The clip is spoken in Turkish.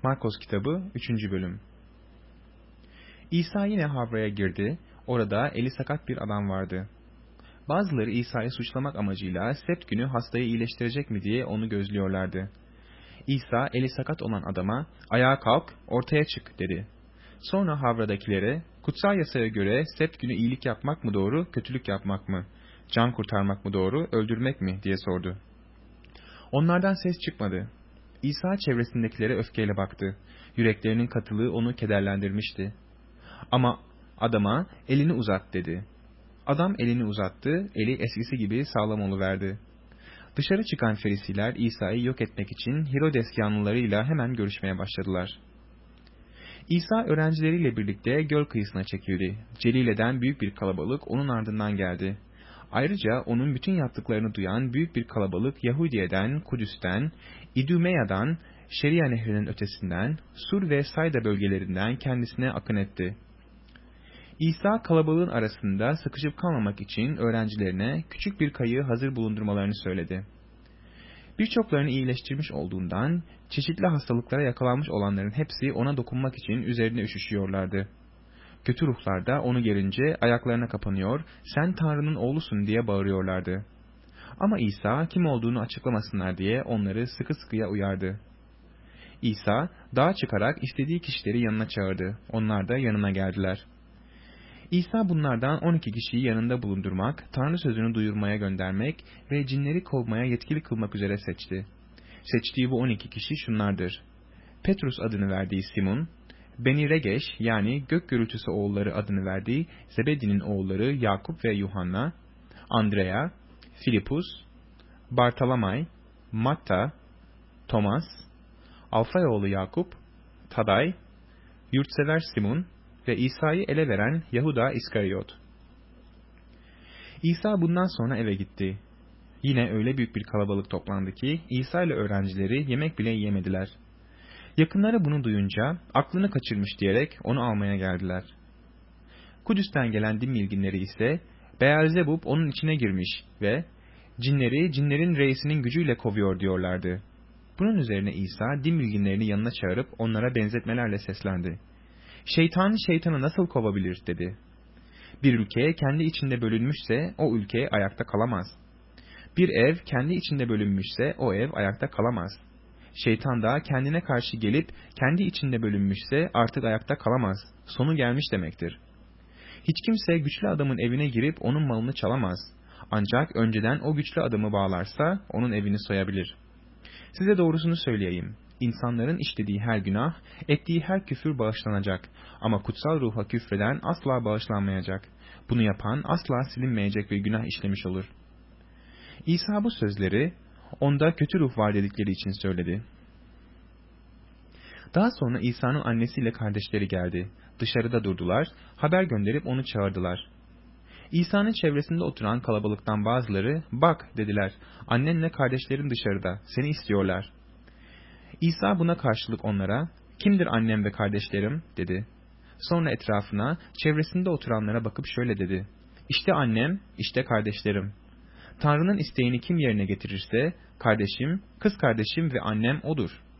Markos kitabı 3. bölüm. İsa yine havraya girdi. Orada eli sakat bir adam vardı. Bazıları İsa'yı suçlamak amacıyla sebt günü hastayı iyileştirecek mi diye onu gözlüyorlardı. İsa eli sakat olan adama "Ayağa kalk, ortaya çık" dedi. Sonra havradakilere kutsal yasaya göre sebt günü iyilik yapmak mı doğru, kötülük yapmak mı? Can kurtarmak mı doğru, öldürmek mi diye sordu. Onlardan ses çıkmadı. İsa çevresindekilere öfkeyle baktı. Yüreklerinin katılığı onu kederlendirmişti. Ama adama "Elini uzat" dedi. Adam elini uzattı, eli eskisi gibi sağlam oluverdi. Dışarı çıkan Ferisiler İsa'yı yok etmek için Herodes yanlılarıyla hemen görüşmeye başladılar. İsa öğrencileriyle birlikte göl kıyısına çekildi. Celile'den büyük bir kalabalık onun ardından geldi. Ayrıca onun bütün yaptıklarını duyan büyük bir kalabalık Yahudiye'den, Kudüs'ten, İdumeya'dan, Şeria nehrinin ötesinden, Sur ve Sayda bölgelerinden kendisine akın etti. İsa kalabalığın arasında sıkışıp kalmamak için öğrencilerine küçük bir kayığı hazır bulundurmalarını söyledi. Birçoklarını iyileştirmiş olduğundan çeşitli hastalıklara yakalanmış olanların hepsi ona dokunmak için üzerine üşüşüyorlardı. Kötü ruhlar da onu görünce ayaklarına kapanıyor, "Sen Tanrı'nın oğlusun" diye bağırıyorlardı. Ama İsa kim olduğunu açıklamasınlar diye onları sıkı sıkıya uyardı. İsa dağa çıkarak istediği kişileri yanına çağırdı. Onlar da yanına geldiler. İsa bunlardan 12 kişiyi yanında bulundurmak, Tanrı sözünü duyurmaya göndermek ve cinleri kovmaya yetkili kılmak üzere seçti. Seçtiği bu 12 kişi şunlardır: Petrus adını verdiği Simon, Beni Regeş yani gök gürültüsü oğulları adını verdiği Zebedi'nin oğulları Yakup ve Yuhanna, Andrea, Filipus, Bartalamay, Matta, Thomas, Alfayoğlu Yakup, Taday, yurtsever Simon ve İsa'yı ele veren Yahuda İskariyot. İsa bundan sonra eve gitti. Yine öyle büyük bir kalabalık toplandı ki İsa ile öğrencileri yemek bile yiyemediler. Yakınları bunu duyunca aklını kaçırmış diyerek onu almaya geldiler. Kudüs'ten gelen din bilginleri ise Beelzebub onun içine girmiş ve cinleri cinlerin reisinin gücüyle kovuyor diyorlardı. Bunun üzerine İsa din bilginlerini yanına çağırıp onlara benzetmelerle seslendi. "Şeytan şeytanı nasıl kovabilir?" dedi. "Bir ülke kendi içinde bölünmüşse o ülke ayakta kalamaz. Bir ev kendi içinde bölünmüşse o ev ayakta kalamaz. Şeytan da kendine karşı gelip kendi içinde bölünmüşse artık ayakta kalamaz. Sonu gelmiş demektir. Hiç kimse güçlü adamın evine girip onun malını çalamaz. Ancak önceden o güçlü adamı bağlarsa onun evini soyabilir. Size doğrusunu söyleyeyim. İnsanların işlediği her günah, ettiği her küfür bağışlanacak. Ama kutsal ruha küfreden asla bağışlanmayacak. Bunu yapan asla silinmeyecek bir günah işlemiş olur." İsa bu sözleri onda kötü ruh var dedikleri için söyledi. Daha sonra İsa'nın annesiyle kardeşleri geldi. Dışarıda durdular, haber gönderip onu çağırdılar. İsa'nın çevresinde oturan kalabalıktan bazıları, "Bak" dediler, "annenle kardeşlerin dışarıda, seni istiyorlar." İsa buna karşılık onlara, "Kimdir annem ve kardeşlerim?" dedi. Sonra etrafına, çevresinde oturanlara bakıp şöyle dedi: "İşte annem, işte kardeşlerim. Tanrı'nın isteğini kim yerine getirirse, kardeşim, kız kardeşim ve annem odur."